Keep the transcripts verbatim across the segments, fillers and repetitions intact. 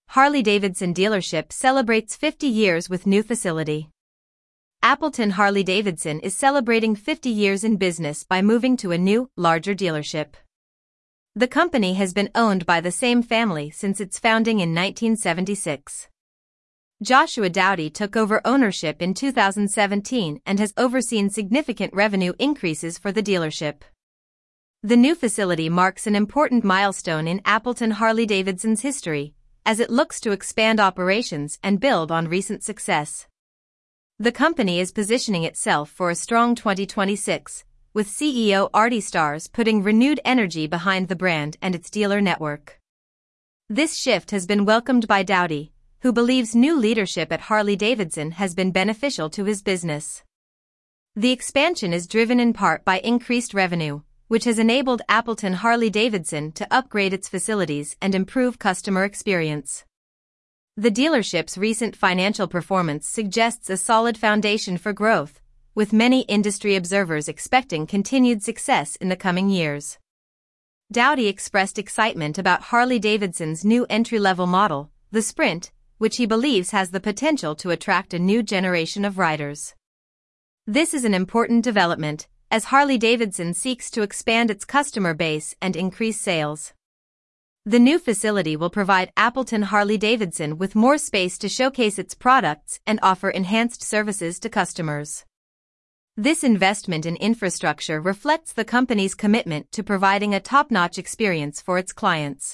Harley-Davidson dealership celebrates fifty years with new facility. Appleton Harley-Davidson is celebrating fifty years in business by moving to a new, larger dealership. The company has been owned by the same family since its founding in nineteen seventy-six. Joshua Dowdy took over ownership in two thousand seventeen and has overseen significant revenue increases for the dealership. The new facility marks an important milestone in Appleton Harley-Davidson's history, as it looks to expand operations and build on recent success. The company is positioning itself for a strong twenty twenty-six, with C E O Artie Starrs putting renewed energy behind the brand and its dealer network. This shift has been welcomed by Dowdy, who believes new leadership at Harley-Davidson has been beneficial to his business. The expansion is driven in part by increased revenue, which has enabled Appleton Harley-Davidson to upgrade its facilities and improve customer experience. The dealership's recent financial performance suggests a solid foundation for growth, with many industry observers expecting continued success in the coming years. Dowdy expressed excitement about Harley-Davidson's new entry-level model, the Sprint, which he believes has the potential to attract a new generation of riders. This is an important development, as Harley-Davidson seeks to expand its customer base and increase sales. The new facility will provide Appleton Harley-Davidson with more space to showcase its products and offer enhanced services to customers. This investment in infrastructure reflects the company's commitment to providing a top-notch experience for its clients.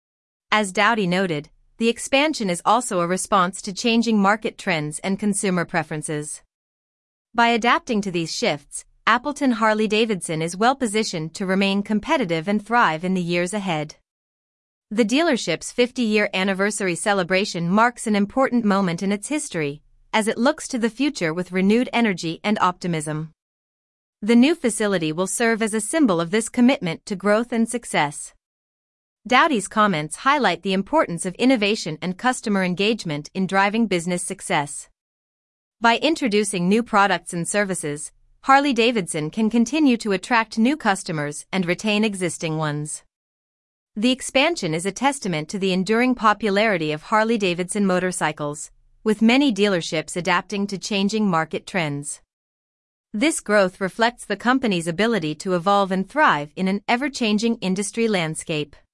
As Dowdy noted, the expansion is also a response to changing market trends and consumer preferences. By adapting to these shifts, Appleton Harley-Davidson is well positioned to remain competitive and thrive in the years ahead. The dealership's fifty-year anniversary celebration marks an important moment in its history, as it looks to the future with renewed energy and optimism. The new facility will serve as a symbol of this commitment to growth and success. Dowdy's comments highlight the importance of innovation and customer engagement in driving business success. By introducing new products and services, Harley-Davidson can continue to attract new customers and retain existing ones. The expansion is a testament to the enduring popularity of Harley-Davidson motorcycles, with many dealerships adapting to changing market trends. This growth reflects the company's ability to evolve and thrive in an ever-changing industry landscape.